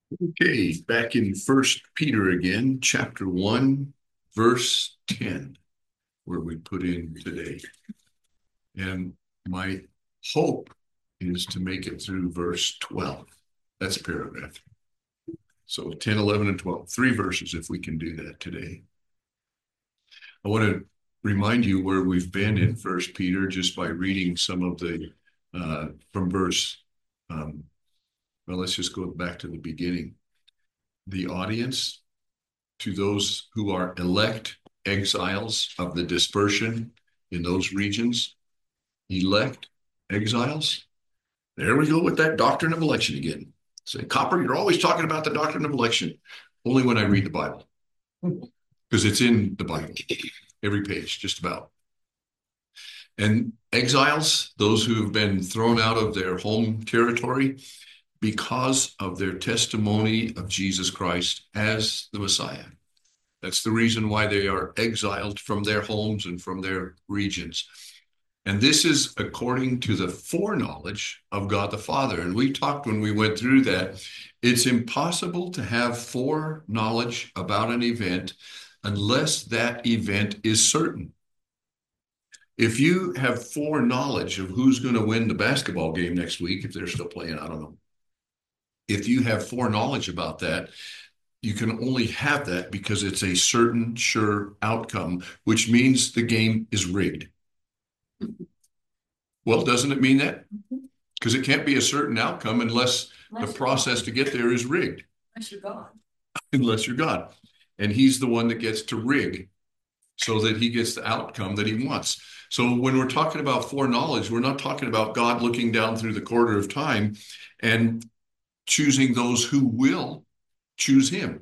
Okay, back in First Peter again, chapter 1, verse 10, where we put in today. And my hope is to make it through verse 12. That's a paragraph. So 10, 11, and 12, three verses if we can do that today. I want to remind you where we've been in First Peter just by reading some of the from verse. Well, let's just go back to the beginning. The audience, to those who are elect exiles of the dispersion in those regions, elect exiles. There we go with that doctrine of election again. Say, Copper, you're always talking about the doctrine of election. Only when I read the Bible, because it's in the Bible, every page, just about. And exiles, those who have been thrown out of their home territory because of their testimony of Jesus Christ as the Messiah. That's the reason why they are exiled from their homes and from their regions. And this is according to the foreknowledge of God the Father. And we talked when we went through that, it's impossible to have foreknowledge about an event unless that event is certain. If you have foreknowledge of who's going to win the basketball game next week, if they're still playing, I don't know. If you have foreknowledge about that, you can only have that because it's a certain, sure outcome, which means the game is rigged. Well, doesn't it mean that? Because it can't be a certain outcome unless the process to get there is rigged. Unless you're God. Unless you're God. And he's the one that gets to rig so that he gets the outcome that he wants. So when we're talking about foreknowledge, we're not talking about God looking down through the quarter of time and choosing those who will choose him.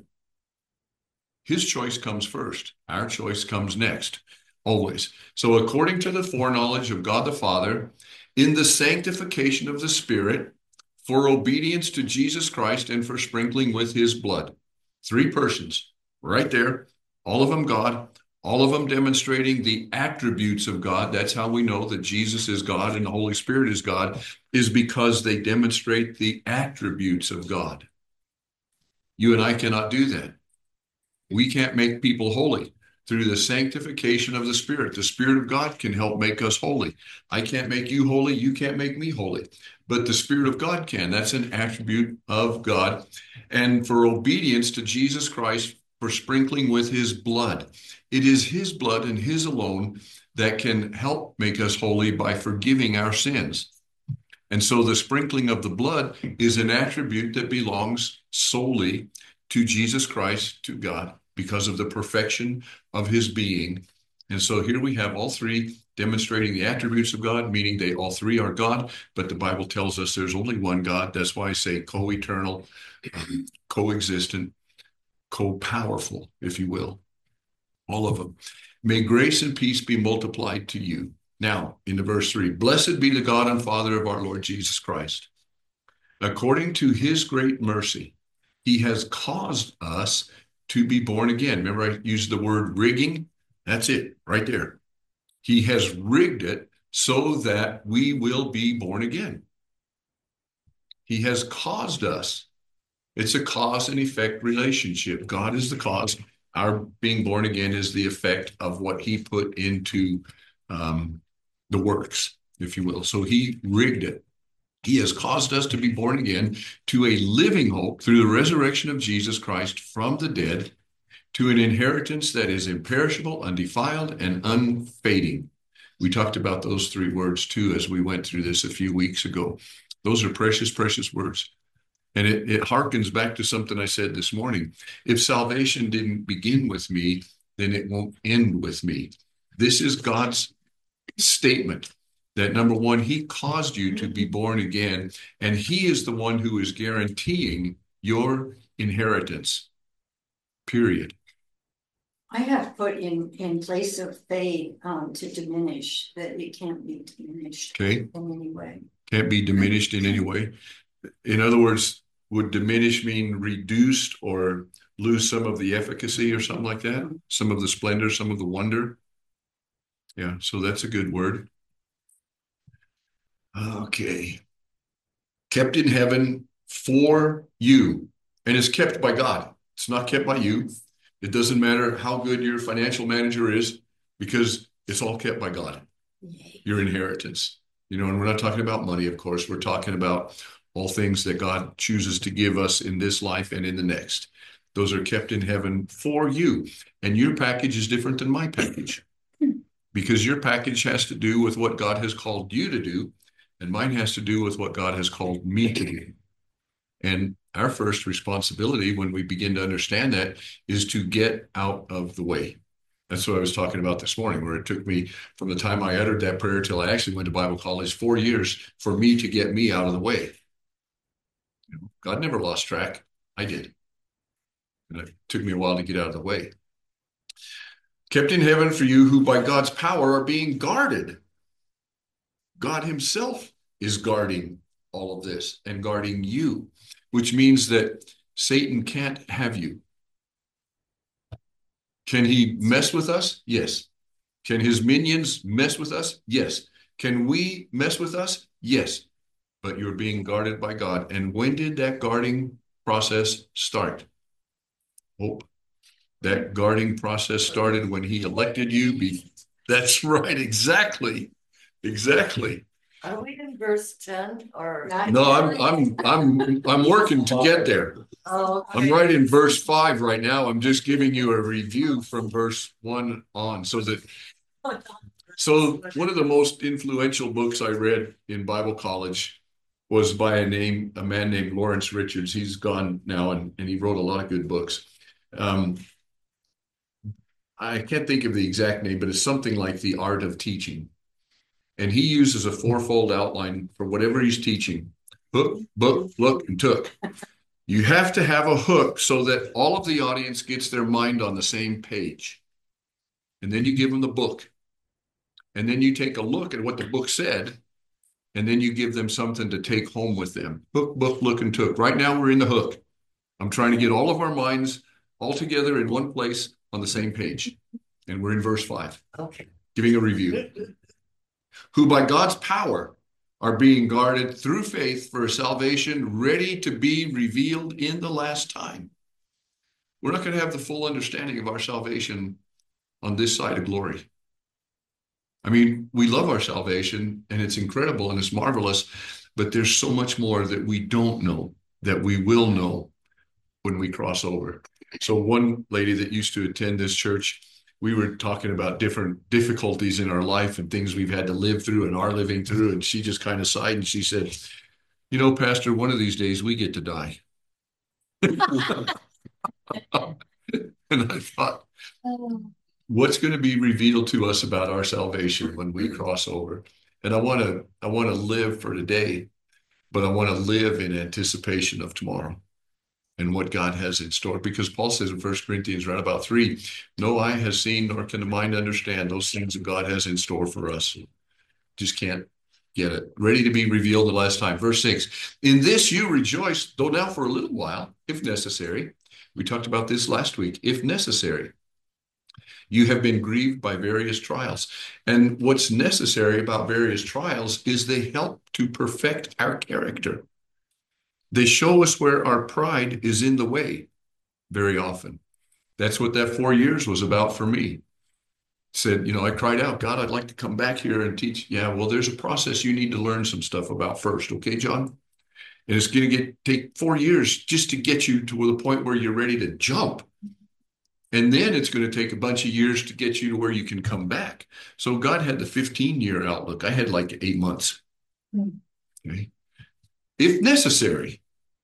His choice comes first. Our choice comes next, always. So according to the foreknowledge of God the Father, in the sanctification of the Spirit, for obedience to Jesus Christ and for sprinkling with his blood. Three persons, right there, all of them God, all of them demonstrating the attributes of God. That's how we know that Jesus is God and the Holy Spirit is God, is because they demonstrate the attributes of God. You and I cannot do that. We can't make people holy. Through the sanctification of the Spirit, the Spirit of God can help make us holy. I can't make you holy. You can't make me holy. But the Spirit of God can. That's an attribute of God. And for obedience to Jesus Christ, for sprinkling with his blood. It is his blood and his alone that can help make us holy by forgiving our sins. And so the sprinkling of the blood is an attribute that belongs solely to Jesus Christ, to God, because of the perfection of his being. And so here we have all three demonstrating the attributes of God, meaning they all three are God, but the Bible tells us there's only one God. That's why I say co-eternal, co-existent, co-powerful, if you will, all of them. May grace and peace be multiplied to you. Now, into verse 3, blessed be the God and Father of our Lord Jesus Christ. According to his great mercy, he has caused us to be born again. Remember, I used the word rigging? That's it, right there. He has rigged it so that we will be born again. He has caused us. It's a cause and effect relationship. God is the cause. Our being born again is the effect of what he put into the works, if you will. So he rigged it. He has caused us to be born again to a living hope through the resurrection of Jesus Christ from the dead, to an inheritance that is imperishable, undefiled, and unfading. We talked about those three words too as we went through this a few weeks ago. Those are precious, precious words. And it harkens back to something I said this morning. If salvation didn't begin with me, then it won't end with me. This is God's statement that number one, he caused you to be born again, and he is the one who is guaranteeing your inheritance, period. I have put in place of fade to diminish, that it can't be diminished Okay. in any way. Can't be diminished in any way. In other words, would diminish mean reduced or lose some of the efficacy or something like that? Some of the splendor, some of the wonder? Yeah, so that's a good word. Okay. Kept in heaven for you. and it's kept by God. It's not kept by you. It doesn't matter how good your financial manager is, because it's all kept by God. Your inheritance. And we're not talking about money, of course. We're talking about all things that God chooses to give us in this life and in the next. Those are kept in heaven for you. And your package is different than my package, because your package has to do with what God has called you to do, and mine has to do with what God has called me to do. And our first responsibility, when we begin to understand that, is to get out of the way. That's what I was talking about this morning, where it took me from the time I uttered that prayer till I actually went to Bible college, 4 years for me to get me out of the way. God never lost track. I did. And it took me a while to get out of the way. Kept in heaven for you, who by God's power are being guarded. God himself is guarding all of this and guarding you, which means that Satan can't have you. Can he mess with us? Yes. Can his minions mess with us? Yes. Can we mess with us? Yes. But you're being guarded by God. And when did that guarding process start? Hope. That guarding process started when he elected you. That's right. Exactly. Exactly. Are we in verse 10 or? No, I'm working to get there. Oh, I'm right in verse 5 right now. I'm just giving you a review from verse 1 on, so one of the most influential books I read in Bible college was by a man named Lawrence Richards. He's gone now, and he wrote a lot of good books. I can't think of the exact name, but it's something like The Art of Teaching. And he uses a fourfold outline for whatever he's teaching: hook, book, look, and took. You have to have a hook so that all of the audience gets their mind on the same page. And then you give them the book. And then you take a look at what the book said, and then you give them something to take home with them. Hook, book, look, and took. Right now we're in the hook. I'm trying to get all of our minds all together in one place on the same page. And we're in verse 5. okay. Giving a review. Who by God's power are being guarded through faith for a salvation ready to be revealed in the last time. We're not going to have the full understanding of our salvation on this side of glory. I mean, we love our salvation, and it's incredible and it's marvelous, but there's so much more that we don't know, that we will know when we cross over. So one lady that used to attend this church, we were talking about different difficulties in our life and things we've had to live through and are living through. And she just kind of sighed and she said, Pastor, one of these days we get to die. And I thought, what's going to be revealed to us about our salvation when we cross over? And I want to live for today, but I want to live in anticipation of tomorrow and what God has in store. Because Paul says in 1 Corinthians right about 3, no eye has seen nor can the mind understand those things that God has in store for us. Just can't get it. Ready to be revealed the last time. Verse 6, in this you rejoice, though now for a little while, if necessary. We talked about this last week. If necessary. You have been grieved by various trials. And what's necessary about various trials is they help to perfect our character. They show us where our pride is in the way very often. That's what that 4 years was about for me. Said, I cried out, God, I'd like to come back here and teach. Yeah, well, there's a process you need to learn some stuff about first. Okay, John? And it's going to take 4 years just to get you to the point where you're ready to jump. And then it's going to take a bunch of years to get you to where you can come back. So God had the 15-year outlook. I had like 8 months. Okay. If necessary,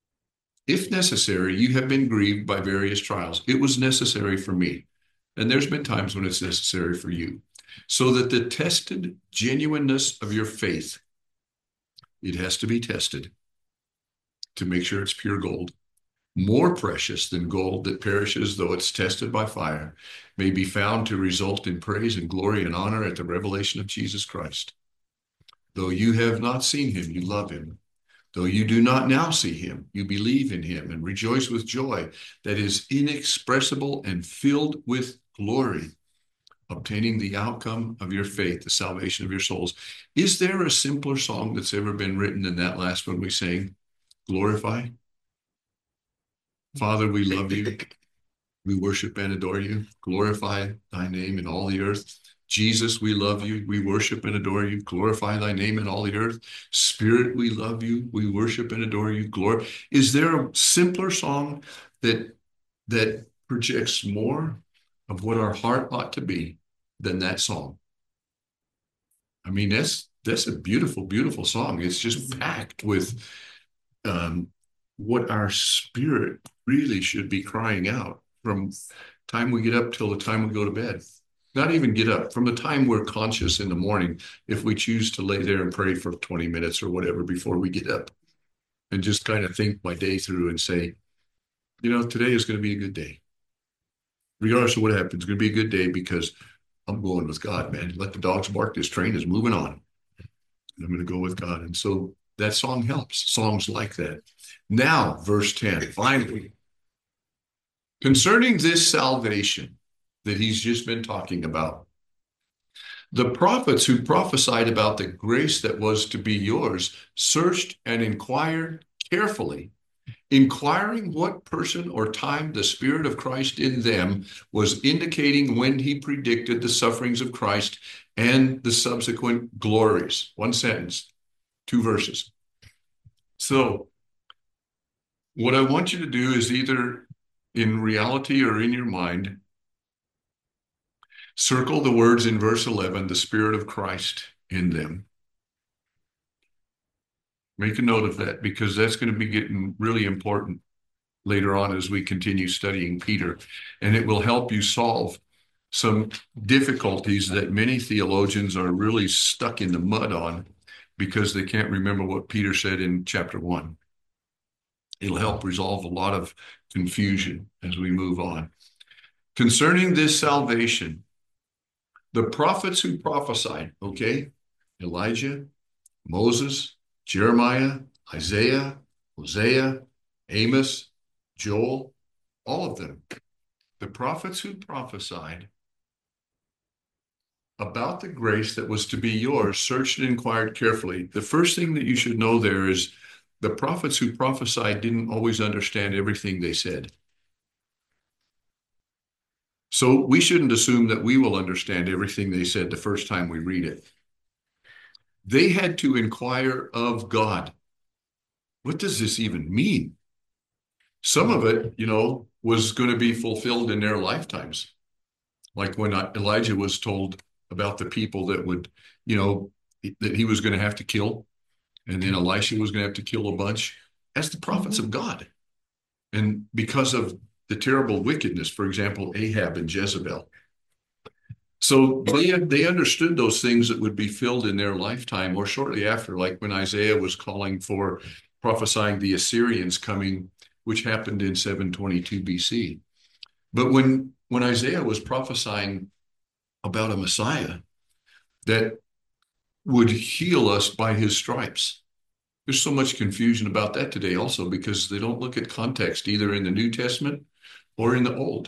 you have been grieved by various trials. It was necessary for me. And there's been times when it's necessary for you. So that the tested genuineness of your faith, it has to be tested to make sure it's pure gold, more precious than gold that perishes, though it's tested by fire, may be found to result in praise and glory and honor at the revelation of Jesus Christ. Though you have not seen him, you love him. Though you do not now see him, you believe in him and rejoice with joy that is inexpressible and filled with glory, obtaining the outcome of your faith, the salvation of your souls. Is there a simpler song that's ever been written than that last one we sang, Glorify? Father, we love you. We worship and adore you. Glorify thy name in all the earth. Jesus, we love you. We worship and adore you. Glorify thy name in all the earth. Spirit, we love you. We worship and adore you. Glory. Is there a simpler song that projects more of what our heart ought to be than that song? I mean, that's a beautiful, beautiful song. It's just packed with um, what our spirit really should be crying out from time we get up till the time we go to bed. Not even get up, from the time we're conscious in the morning, if we choose to lay there and pray for 20 minutes or whatever before we get up and just kind of think my day through and say, today is going to be a good day. Regardless of what happens, it's going to be a good day because I'm going with God, man. Let the dogs bark. This train is moving on. I'm going to go with God. And so that song helps. Songs like that. Now, verse 10, finally, concerning this salvation that he's just been talking about, the prophets who prophesied about the grace that was to be yours searched and inquired carefully, inquiring what person or time the Spirit of Christ in them was indicating when he predicted the sufferings of Christ and the subsequent glories. One sentence, 2 verses. So what I want you to do is either in reality or in your mind, circle the words in verse 11, the Spirit of Christ in them. Make a note of that because that's going to be getting really important later on as we continue studying Peter. And it will help you solve some difficulties that many theologians are really stuck in the mud on because they can't remember what Peter said in chapter 1. It'll help resolve a lot of confusion as we move on. Concerning this salvation, the prophets who prophesied, okay, Elijah, Moses, Jeremiah, Isaiah, Hosea, Amos, Joel, all of them. The prophets who prophesied about the grace that was to be yours searched and inquired carefully. The first thing that you should know there is the prophets who prophesied didn't always understand everything they said. So we shouldn't assume that we will understand everything they said the first time we read it. They had to inquire of God. What does this even mean? Some of it, was going to be fulfilled in their lifetimes. Like when Elijah was told about the people that would, that he was going to have to kill. And then Elisha was going to have to kill a bunch as the prophets of God. And because of the terrible wickedness, for example, Ahab and Jezebel. So they understood those things that would be filled in their lifetime or shortly after, like when Isaiah was calling for prophesying the Assyrians coming, which happened in 722 BC. But when Isaiah was prophesying about a Messiah that would heal us by his stripes, there's so much confusion about that today also because they don't look at context either in the New Testament or in the Old.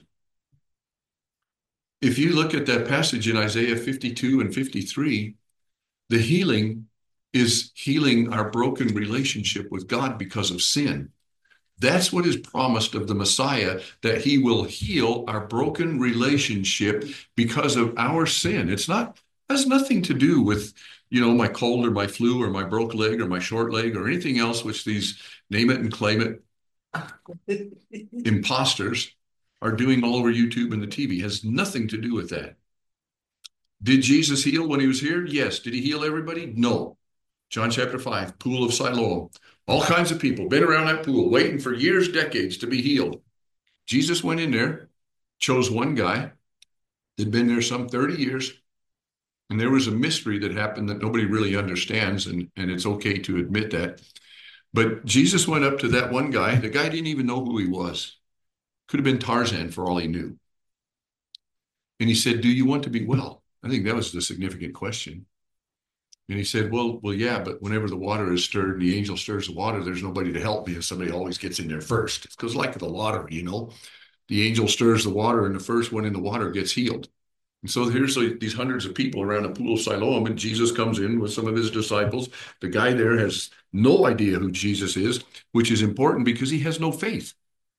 If you look at that passage in Isaiah 52 and 53, the healing is healing our broken relationship with God because of sin. That's what is promised of the Messiah, that he will heal our broken relationship because of our sin. Has nothing to do with, my cold or my flu or my broke leg or my short leg or anything else, which these name it and claim it imposters are doing all over YouTube and the TV. It has nothing to do with that. Did Jesus heal when he was here? Yes. Did he heal everybody? No. John chapter 5, pool of Siloam. All kinds of people been around that pool waiting for years, decades to be healed. Jesus went in there, chose one guy that'd been there some 30 years. And there was a mystery that happened that nobody really understands. And it's okay to admit that. But Jesus went up to that one guy. The guy didn't even know who he was. Could have been Tarzan for all he knew. And he said, "Do you want to be well?" I think that was the significant question. And he said, well, yeah, but whenever the water is stirred and the angel stirs the water, there's nobody to help me. And somebody always gets in there first. It goes like the lottery, the angel stirs the water and the first one in the water gets healed. And so here's these hundreds of people around a pool of Siloam, and Jesus comes in with some of his disciples. The guy there has no idea who Jesus is, which is important because he has no faith.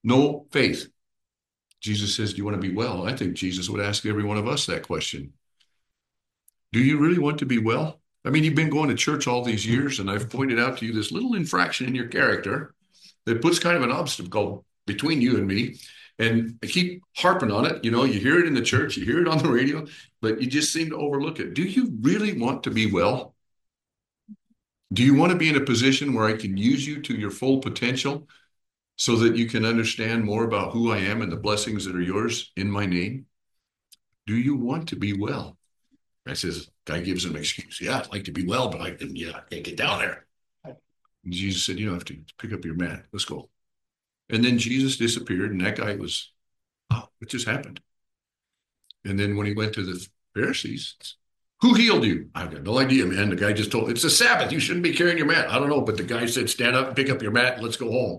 no faith. Jesus says, do you want to be well? I think Jesus would ask every one of us that question. Do you really want to be well? I mean, you've been going to church all these years, and I've pointed out to you this little infraction in your character that puts kind of an obstacle between you and me. And I keep harping on it. You know, you hear it in the church, you hear it on the radio, but you just seem to overlook it. Do you really want to be well? Do you want to be in a position where I can use you to your full potential so that you can understand more about who I am and the blessings that are yours in my name? Do you want to be well? I says, guy gives him an excuse. Yeah, I'd like to be well, but I can't get down there. And Jesus said, you don't have to pick up your mat. Let's go. And then Jesus disappeared, and that guy was, oh, what just happened? And then when he went to the Pharisees, who healed you? I've got no idea, man. The guy just told, it's the Sabbath. You shouldn't be carrying your mat. I don't know, but the guy said, stand up, pick up your mat, and let's go home.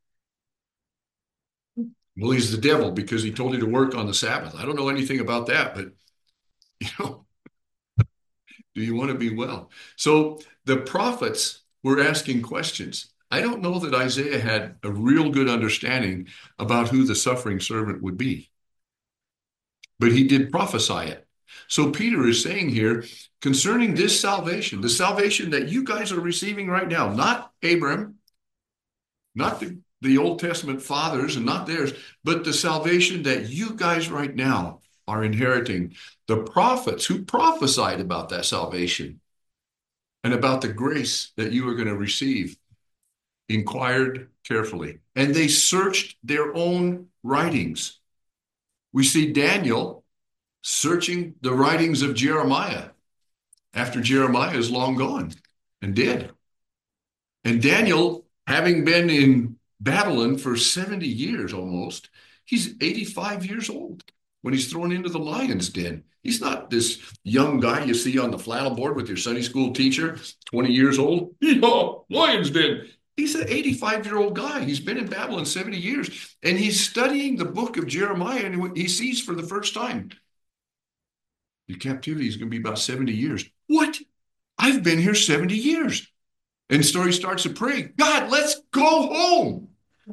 Well, he's the devil because he told you to work on the Sabbath. I don't know anything about that, but, you know, do you want to be well? So the prophets were asking questions. I don't know that Isaiah had a real good understanding about who the suffering servant would be, but he did prophesy it. So Peter is saying here concerning this salvation, the salvation that you guys are receiving right now, not Abraham, not the Old Testament fathers and not theirs, but the salvation that you guys right now are inheriting. The prophets who prophesied about that salvation and about the grace that you are going to receive inquired carefully, and they searched their own writings. We see Daniel searching the writings of Jeremiah after Jeremiah is long gone and dead. And Daniel, having been in Babylon for 70 years almost, he's 85 years old when he's thrown into the lion's den. He's not this young guy you see on the flannel board with your Sunday school teacher, 20 years old. Lion's den. He's an 85-year-old guy. He's been in Babylon 70 years, and he's studying the book of Jeremiah, and he sees for the first time, your captivity is going to be about 70 years. What? I've been here 70 years. And so he starts to pray, God, let's go home.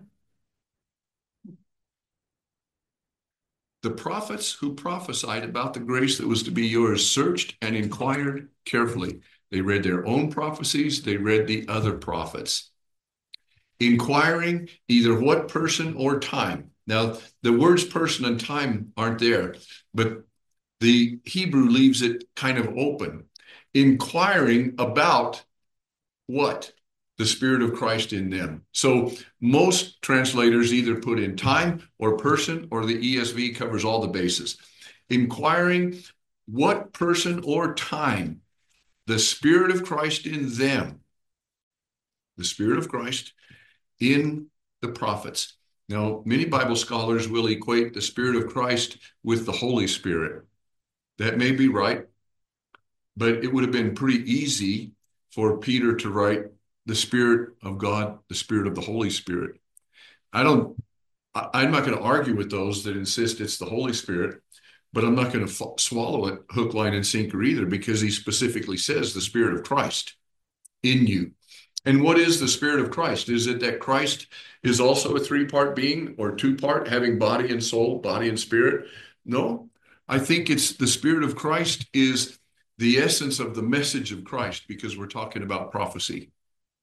The prophets who prophesied about the grace that was to be yours searched and inquired carefully. They read their own prophecies. They read the other prophets. Inquiring either what person or time. Now, the words person and time aren't there, but the Hebrew leaves it kind of open. Inquiring about what? The Spirit of Christ in them. So most translators either put in time or person, or the ESV covers all the bases. Inquiring what person or time the Spirit of Christ in them. The Spirit of Christ in the prophets. Now, many Bible scholars will equate the Spirit of Christ with the Holy Spirit. That may be right, but it would have been pretty easy for Peter to write the Spirit of God, the Spirit of the Holy Spirit. I'm not going to argue with those that insist it's the Holy Spirit, but I'm not going to swallow it hook, line, and sinker either, because he specifically says the Spirit of Christ in you. And what is the Spirit of Christ? Is it that Christ is also a three-part being or two-part, having body and soul, body and spirit? No, I think it's the Spirit of Christ is the essence of the message of Christ, because we're talking about prophecy.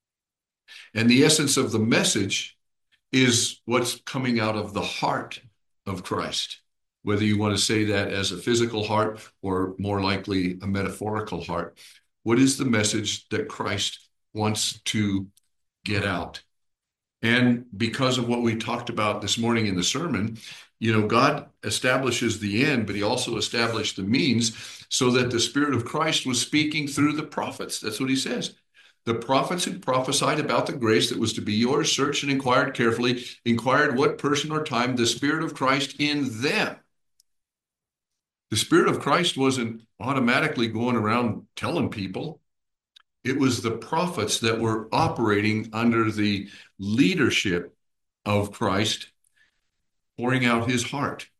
And the essence of the message is what's coming out of the heart of Christ, whether you want to say that as a physical heart or more likely a metaphorical heart. What is the message that Christ wants to get out? And because of what we talked about this morning in the sermon, you know, God establishes the end, but he also established the means so that the Spirit of Christ was speaking through the prophets. That's what he says. The prophets who prophesied about the grace that was to be yours, searched and inquired carefully, inquired what person or time the Spirit of Christ in them. The Spirit of Christ wasn't automatically going around telling people. It was the prophets that were operating under the leadership of Christ, pouring out his heart.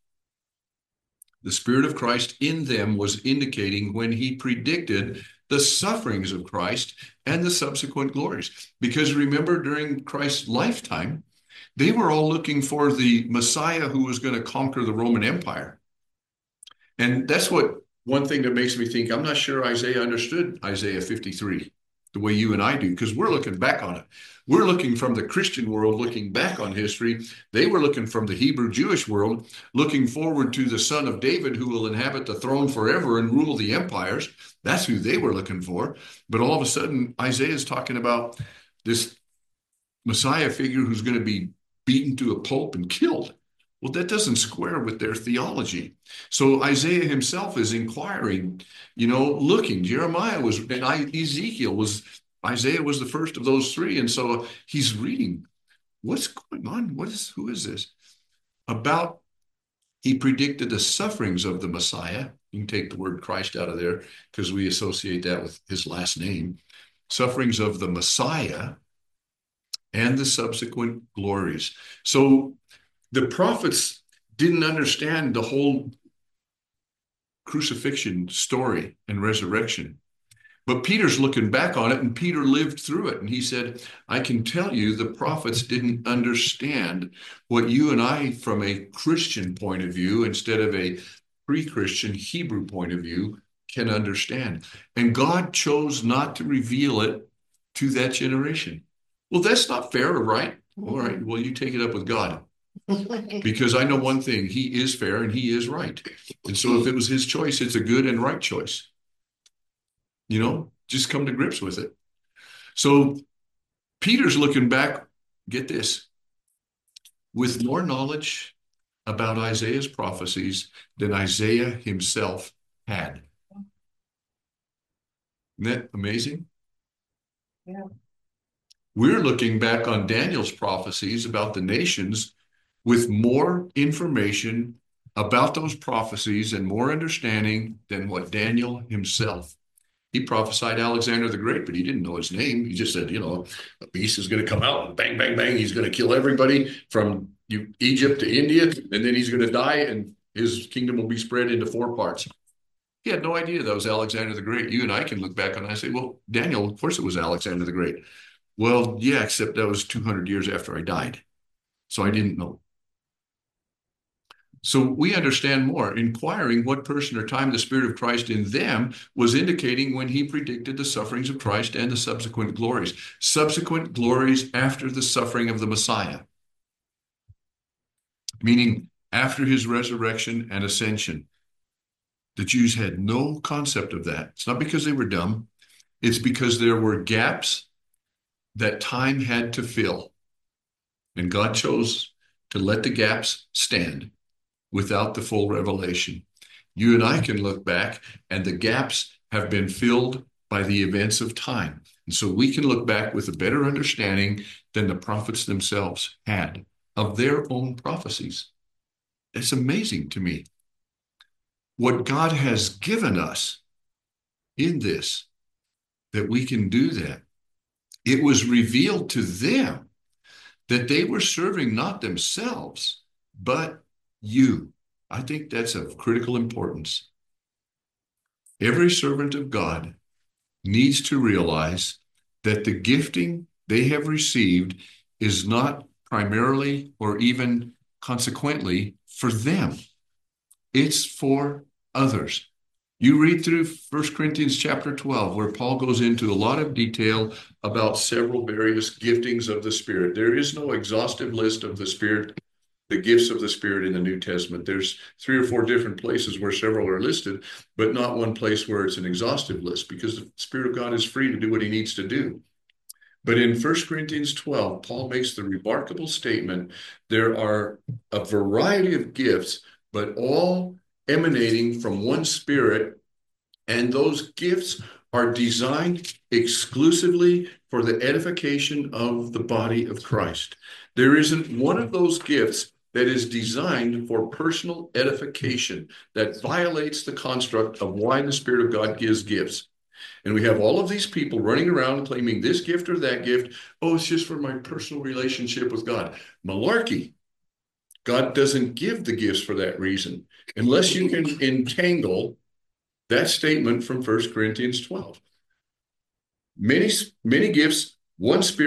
The Spirit of Christ in them was indicating when he predicted the sufferings of Christ and the subsequent glories. Because remember, during Christ's lifetime, They were all looking for the Messiah who was going to conquer the Roman Empire. And that's what one thing that makes me think I'm not sure Isaiah understood Isaiah 53 the way you and I do, because we're looking back on it. We're looking from the Christian world, looking back on history. They were looking from the Hebrew Jewish world, looking forward to the son of David who will inhabit the throne forever and rule the empires. That's who they were looking for. But all of a sudden, Isaiah is talking about this Messiah figure who's going to be beaten to a pulp and killed. Well, that doesn't square with their theology. So Isaiah himself is inquiring, looking. Jeremiah was, and Ezekiel was, Isaiah was the first of those three. And so he's reading, what's going on? Who is this? He predicted the sufferings of the Messiah. You can take the word Christ out of there because we associate that with his last name. Sufferings of the Messiah and the subsequent glories. So the prophets didn't understand the whole crucifixion story and resurrection. But Peter's looking back on it, and Peter lived through it. And he said, I can tell you the prophets didn't understand what you and I, from a Christian point of view, instead of a pre-Christian Hebrew point of view, can understand. And God chose not to reveal it to that generation. Well, that's not fair, right? All right, well, you take it up with God. Because I know one thing, he is fair and he is right. And so if it was his choice, it's a good and right choice. Just come to grips with it. So Peter's looking back, get this, with more knowledge about Isaiah's prophecies than Isaiah himself had. Isn't that amazing? Yeah. We're looking back on Daniel's prophecies about the nations with more information about those prophecies and more understanding than what Daniel himself. He prophesied Alexander the Great, but he didn't know his name. He just said, a beast is going to come out and bang, bang, bang. He's going to kill everybody from Egypt to India, and then he's going to die, and his kingdom will be spread into 4 parts. He had no idea that was Alexander the Great. You and I can look back on it and say, well, Daniel, of course it was Alexander the Great. Well, yeah, except that was 200 years after I died. So I didn't know. So we understand more, inquiring what person or time the Spirit of Christ in them was indicating when he predicted the sufferings of Christ and the subsequent glories. Subsequent glories after the suffering of the Messiah. Meaning after his resurrection and ascension. The Jews had no concept of that. It's not because they were dumb. It's because there were gaps that time had to fill. And God chose to let the gaps stand without the full revelation. You and I can look back, and the gaps have been filled by the events of time. And so we can look back with a better understanding than the prophets themselves had of their own prophecies. It's amazing to me what God has given us in this, that we can do that. It was revealed to them that they were serving not themselves, but you. I think that's of critical importance. Every servant of God needs to realize that the gifting they have received is not primarily or even consequently for them. It's for others. You read through 1 Corinthians chapter 12, where Paul goes into a lot of detail about several various giftings of the Spirit. There is no exhaustive list of the Spirit, the gifts of the Spirit in the New Testament. There's 3 or 4 different places where several are listed, but not one place where it's an exhaustive list, because the Spirit of God is free to do what he needs to do. But in 1 Corinthians 12, Paul makes the remarkable statement, there are a variety of gifts, but all emanating from one Spirit, and those gifts are designed exclusively for the edification of the body of Christ. There isn't one of those gifts that is designed for personal edification that violates the construct of why the Spirit of God gives gifts. And we have all of these people running around claiming this gift or that gift. Oh, it's just for my personal relationship with God. Malarkey. God doesn't give the gifts for that reason, unless you can entangle that statement from 1 Corinthians 12. Many gifts, one Spirit,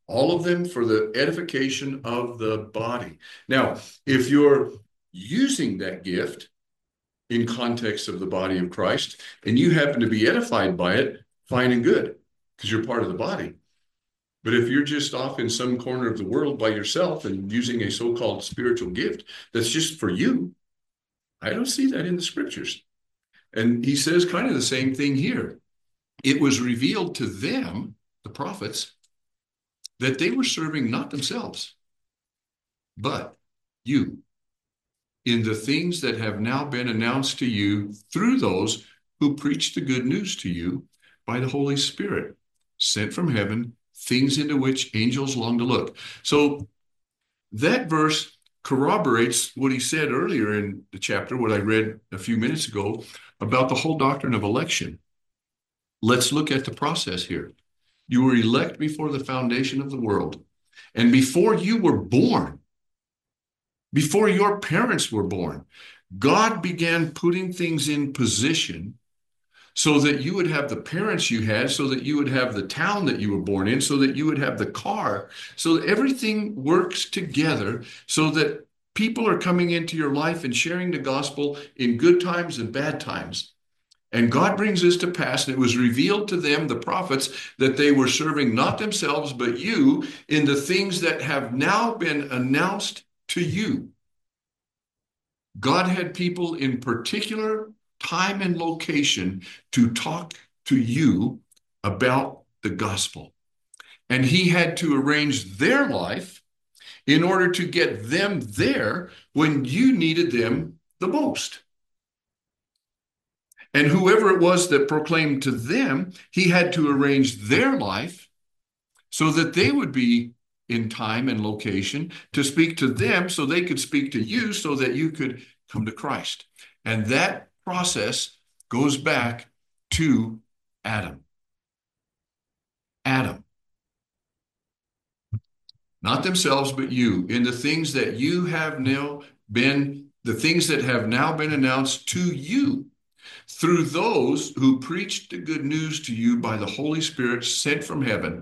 All of them for the edification of the body. Now, if you're using that gift in context of the body of Christ and you happen to be edified by it, fine and good, because you're part of the body. But if you're just off in some corner of the world by yourself and using a so-called spiritual gift that's just for you, I don't see that in the scriptures. And he says kind of the same thing here. It was revealed to them, the prophets, that they were serving not themselves, but you, in the things that have now been announced to you through those who preach the good news to you by the Holy Spirit, sent from heaven, things into which angels long to look. So that verse corroborates what he said earlier in the chapter, what I read a few minutes ago, about the whole doctrine of election. Let's look at the process here. You were elect before the foundation of the world. And before you were born, before your parents were born, God began putting things in position so that you would have the parents you had, so that you would have the town that you were born in, so that you would have the car, so that everything works together so that people are coming into your life and sharing the gospel in good times and bad times. And God brings this to pass, and it was revealed to them, the prophets, that they were serving not themselves, but you in the things that have now been announced to you. God had people in particular time and location to talk to you about the gospel. And he had to arrange their life in order to get them there when you needed them the most. And whoever it was that proclaimed to them, he had to arrange their life so that they would be in time and location to speak to them so they could speak to you so that you could come to Christ. And that process goes back to Adam. Adam. Not themselves, but you, in the things that you have now been, the things that have now been announced to you through those who preached the good news to you by the Holy Spirit sent from heaven.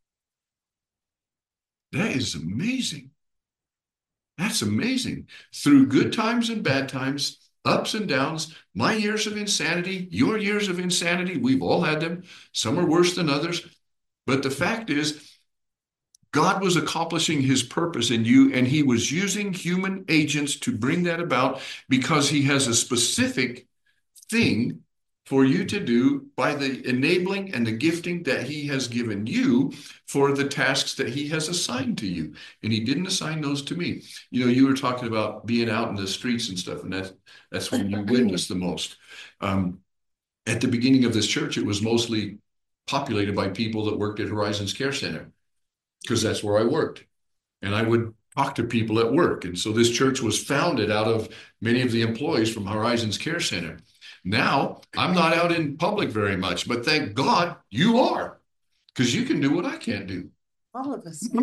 That is amazing. That's amazing. Through good times and bad times, ups and downs, my years of insanity, your years of insanity, we've all had them. Some are worse than others. But the fact is, God was accomplishing his purpose in you, and he was using human agents to bring that about because he has a specific thing for you to do by the enabling and the gifting that he has given you for the tasks that he has assigned to you. And he didn't assign those to me. You know, you were talking about being out in the streets and stuff, and that's when you witness the most. At the beginning of this church, it was mostly populated by people that worked at Horizons Care Center, because that's where I worked. And I would talk to people at work. And so this church was founded out of many of the employees from Horizons Care Center. Now, I'm not out in public very much, but thank God you are, because you can do what I can't do. All of us.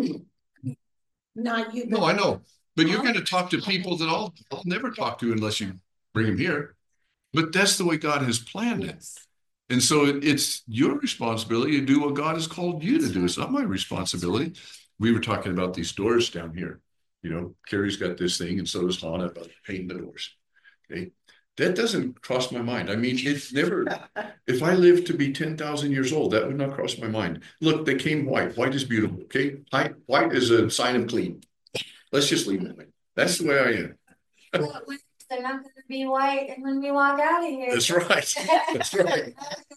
Not you. No, I know. But you're going to talk to people that I'll never talk to unless you bring them here. But that's the way God has planned it. Yes. And so it's your responsibility to do what God has called you to do. It's not my responsibility. We were talking about these doors down here. You know, Carrie's got this thing, and so does Hannah, about painting the doors. Okay. That doesn't cross my mind. I mean, it's never, if I lived to be 10,000 years old, that would not cross my mind. Look, they came white. White is beautiful, okay? White is a sign of clean. Let's just leave it that way. That's the way I am. Well, they're not going to be white, and when we walk out of here. That's right. That's right.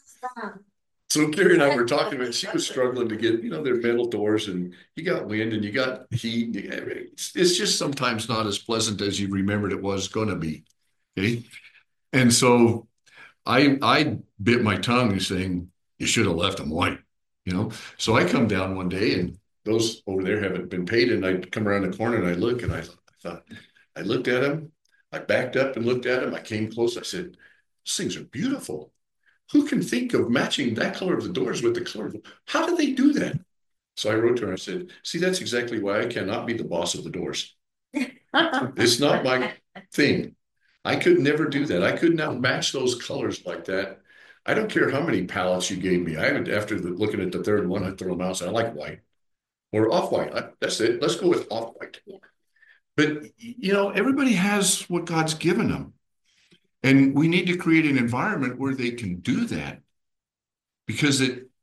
So Carrie and I were talking about, she was struggling to get, you know, their metal doors, and you got wind and you got heat. It's just sometimes not as pleasant as you remembered it was going to be, okay? And so I bit my tongue saying, you should have left them white, you know? So I come down one day, and those over there haven't been painted, and I come around the corner and I look, and I thought, I looked at them, I backed up and looked at them, I came close, I said, these things are beautiful. Who can think of matching that color of the doors with the color of how do they do that? So I wrote to her, I said, see, that's exactly why I cannot be the boss of the doors. It's not my thing. I could never do that. I could not match those colors like that. I don't care how many palettes you gave me. I would, after looking at the third one, I'd throw them out and say, I like white. or off-white. That's it. Let's go with off-white. Yeah. But, everybody has what God's given them. And we need to create an environment where they can do that because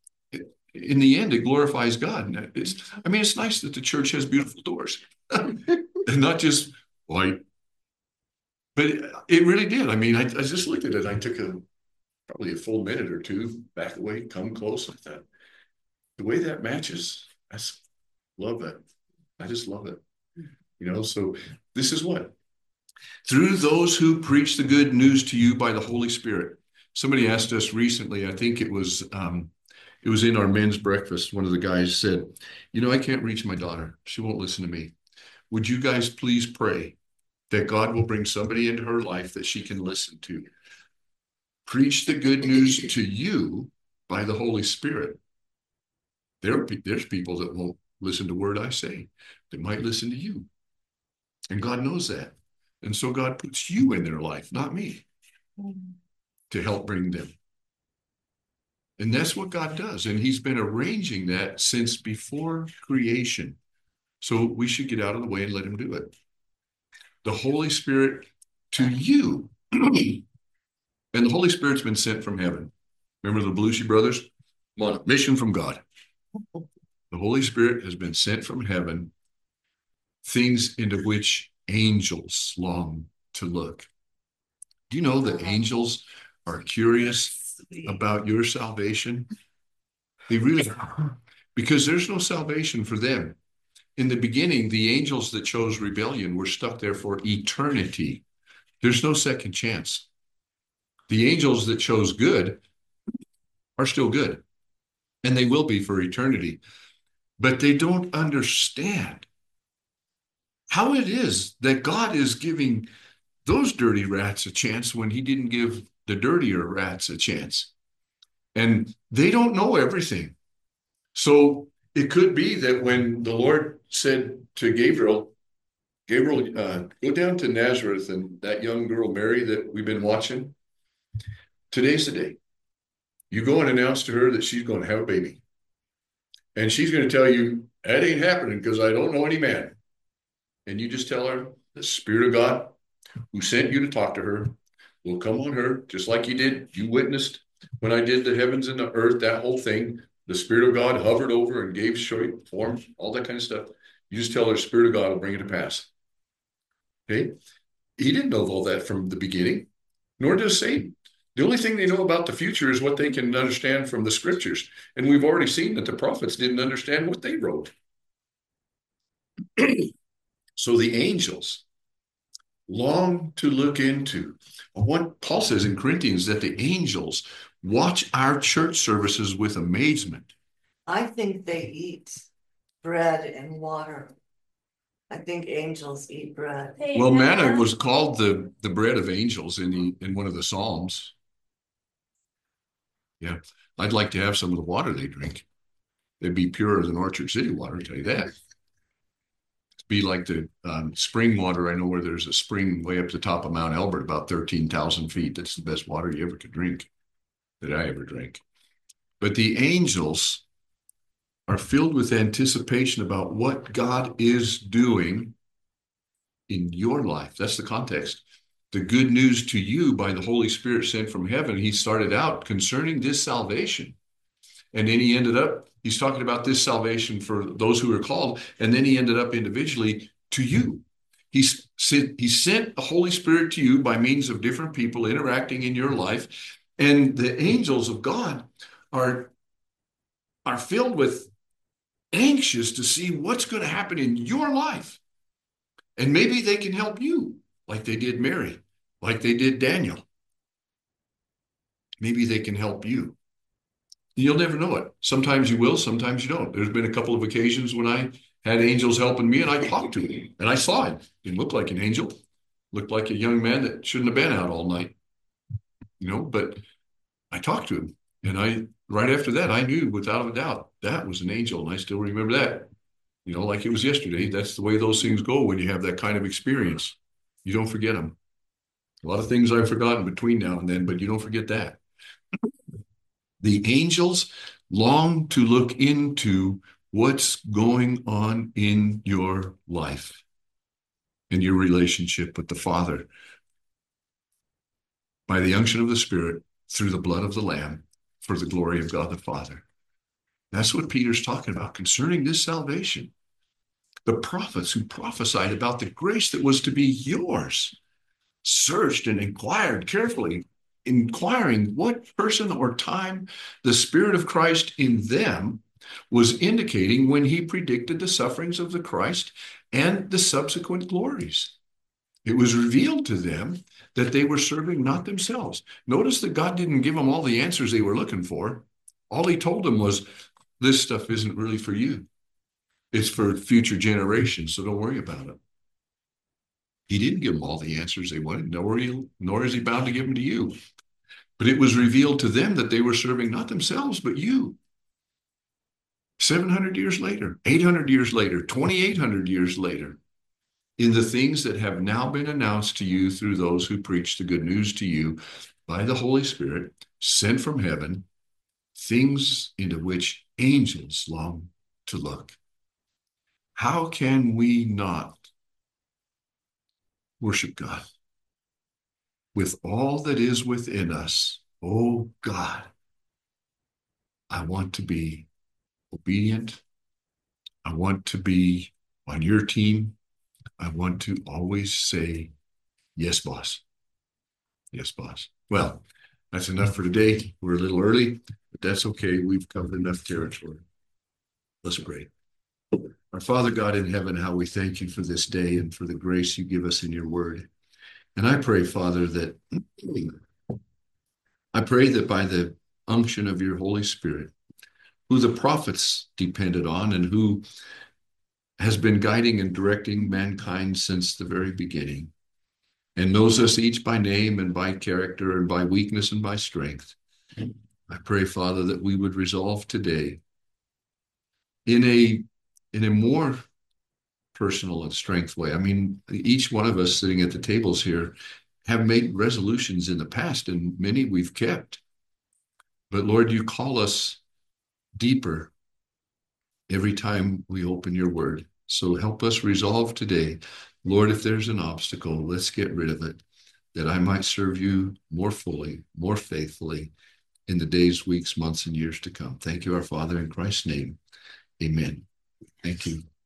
in the end, it glorifies God. And it's nice that the church has beautiful doors and not just white. But it really did. I just looked at it. I took probably a full minute or two, back away, come close. I thought, the way that matches, love that. I just love it. So this is what? Through those who preach the good news to you by the Holy Spirit. Somebody asked us recently, I think it was in our men's breakfast. One of the guys said, I can't reach my daughter. She won't listen to me. Would you guys please pray that God will bring somebody into her life that she can listen to? Preach the good news to you by the Holy Spirit. There's people that won't listen to a word I say. They might listen to you. And God knows that. And so God puts you in their life, not me, to help bring them. And that's what God does. And he's been arranging that since before creation. So we should get out of the way and let him do it. The Holy Spirit to you. And the Holy Spirit's been sent from heaven. Remember the Belushi brothers? On a mission from God. The Holy Spirit has been sent from heaven, things into which angels long to look. Do you know that angels are curious about your salvation? They really are, because there's no salvation for them. In the beginning, the angels that chose rebellion were stuck there for eternity. There's no second chance. The angels that chose good are still good, and they will be for eternity. But they don't understand how it is that God is giving those dirty rats a chance when he didn't give the dirtier rats a chance. And they don't know everything. So it could be that when the Lord said to Gabriel, go down to Nazareth and that young girl, Mary, that we've been watching, today's the day. You go and announce to her that she's going to have a baby. And she's going to tell you, that ain't happening because I don't know any man. And you just tell her, the Spirit of God who sent you to talk to her will come on her, just like you did. You witnessed when I did the heavens and the earth, that whole thing. The Spirit of God hovered over and gave shape, form, all that kind of stuff. You just tell her, Spirit of God will bring it to pass. Okay? He didn't know all that from the beginning, nor does Satan. The only thing they know about the future is what they can understand from the scriptures. And we've already seen that the prophets didn't understand what they wrote. So the angels long to look into. What Paul says in Corinthians, that the angels watch our church services with amazement. I think they eat bread and water. I think angels eat bread. Well, manna was called the bread of angels in one of the Psalms. Yeah, I'd like to have some of the water they drink. They'd be purer than Orchard City water, I'll tell you that. It'd be like the spring water. I know where there's a spring way up the top of Mount Elbert, about 13,000 feet. That's the best water you ever could drink, that I ever drank. But the angels are filled with anticipation about what God is doing in your life. That's the context. The good news to you by the Holy Spirit sent from heaven. He started out concerning this salvation. And then he's talking about this salvation for those who are called. And then he ended up individually to you. He sent the Holy Spirit to you by means of different people interacting in your life. And the angels of God are filled with anxious to see what's going to happen in your life. And maybe they can help you like they did Mary, like they did Daniel. Maybe they can help you. You'll never know it. Sometimes you will, sometimes you don't. There's been a couple of occasions when I had angels helping me and I talked to him and I saw it. Didn't look like an angel. Looked like a young man that shouldn't have been out all night. But I talked to him and right after that, I knew without a doubt that was an angel. And I still remember that, like it was yesterday. That's the way those things go when you have that kind of experience. You don't forget them. A lot of things I've forgotten between now and then, but you don't forget that. The angels long to look into what's going on in your life, in your relationship with the Father, by the unction of the Spirit, through the blood of the Lamb, for the glory of God the Father. That's what Peter's talking about concerning this salvation. The prophets who prophesied about the grace that was to be yours searched and inquired carefully, inquiring what person or time the Spirit of Christ in them was indicating when he predicted the sufferings of the Christ and the subsequent glories. It was revealed to them that they were serving not themselves. Notice that God didn't give them all the answers they were looking for. All he told them was, this stuff isn't really for you. It's for future generations, so don't worry about it. He didn't give them all the answers they wanted, nor is he bound to give them to you. But it was revealed to them that they were serving not themselves, but you. 700 years later, 800 years later, 2,800 years later, in the things that have now been announced to you through those who preach the good news to you by the Holy Spirit, sent from heaven, things into which angels long to look. How can we not worship God with all that is within us? Oh God, I want to be obedient. I want to be on your team. I want to always say, yes, boss. Yes, boss. Well, that's enough for today. We're a little early, but that's okay. We've covered enough territory. Let's pray. Our Father God in heaven, how we thank you for this day and for the grace you give us in your word. And I pray, Father, that by the unction of your Holy Spirit, who the prophets depended on and who has been guiding and directing mankind since the very beginning, and knows us each by name and by character and by weakness and by strength. I pray, Father, that we would resolve today in a more personal and strength way. I mean, each one of us sitting at the tables here have made resolutions in the past, and many we've kept. But Lord, you call us deeper every time we open your word. So help us resolve today. Lord, if there's an obstacle, let's get rid of it, that I might serve you more fully, more faithfully in the days, weeks, months, and years to come. Thank you, our Father, in Christ's name. Amen. Thank you.